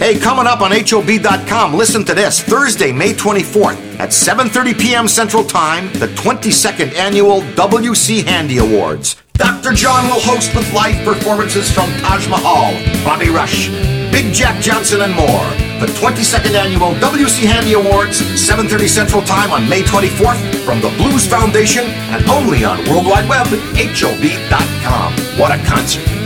Hey, coming up on HOB.com, listen to this. Thursday, May 24th at 7:30 p.m. Central Time, the 22nd Annual W.C. Handy Awards. Dr. John will host with live performances from Taj Mahal, Bobby Rush, Big Jack Johnson, and more. The 22nd Annual W.C. Handy Awards, 7:30 Central Time on May 24th from the Blues Foundation and only on World Wide Web, HOB.com. What a concert.